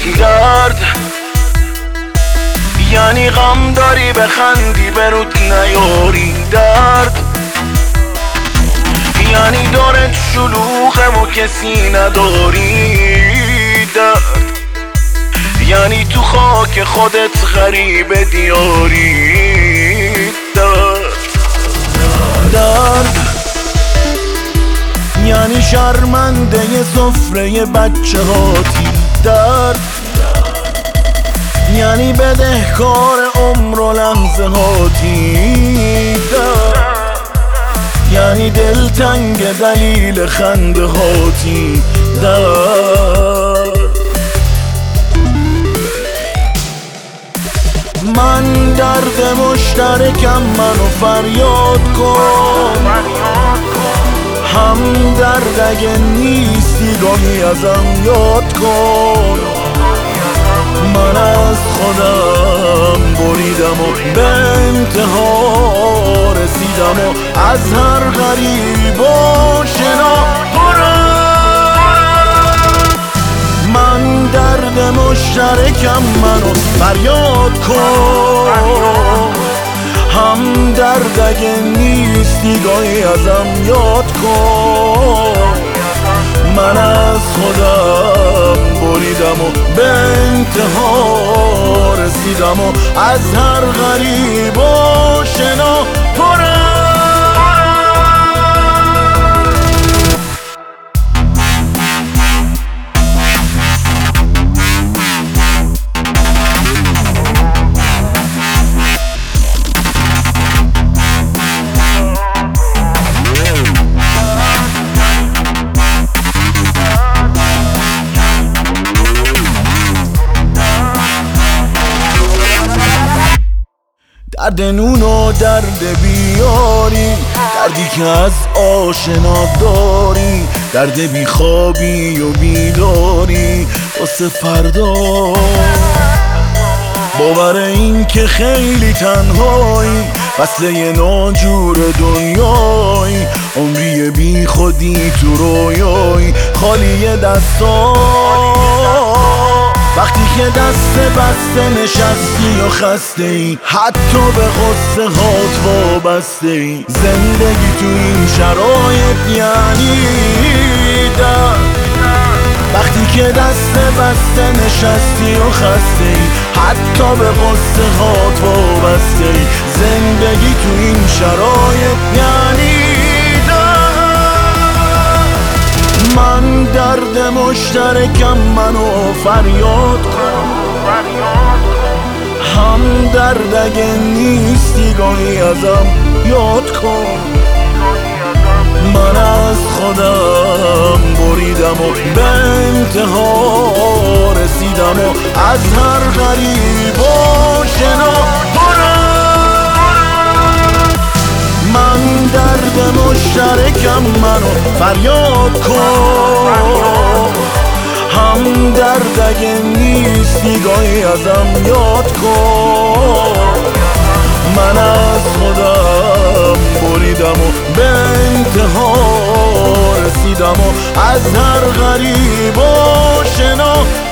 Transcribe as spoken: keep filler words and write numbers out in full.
درد یعنی غم داری بخندی برود نیاری درد یعنی دارت شلوغه و کسی نداری درد یعنی تو خاک خودت غریب دیاری درد درد یعنی شرمنده سفره بچه هاتی درد یعنی بدهکار عمر و لحظه هاتی درد یعنی دلتنگ دلیل خنده هاتی درد من درد مشترکم منو فریاد کن هم درد اگه نیستی گاهی ازم یاد کن من از خودم بریدم و به انتها رسیدم و از هر غریب و شنا پرم من درد مشترکم منو فریاد کن هم درد اگه نیستی گاهی ازم یاد کن من از خودم بریدم و به انتها رسیدم و از هر غریب و شنا پرم درد نون و درد بیاری دردی که از آشنا داری درد بیخوابی و بیداری واسه فردا باور این که خیلی تنهایی وصله ناجور دنیایی عمری بی خودی تو رویایی خالی دستا وقتی که دست بسته نشستی و خسته ای حتی به غصه هات وابسته ای زندگی تو این شرایط یعنی درد وقتی که دست بسته نشستی و خسته ای حتی به غصه هات وابسته ای زندگی تو این شرایط یعنی من درد مشترکم منو فریاد کن هم درد اگه نیستی گاهی ازم یاد کن من از خودم بریدم و به انتها رسیدم و از هر غریب و شنا پرم من درد مشترکم منو فریاد کن هم درد اگه نیستی گاهی ازم یاد کن من از خودم بریدم و به انتها رسیدم و از هر غریب و شنا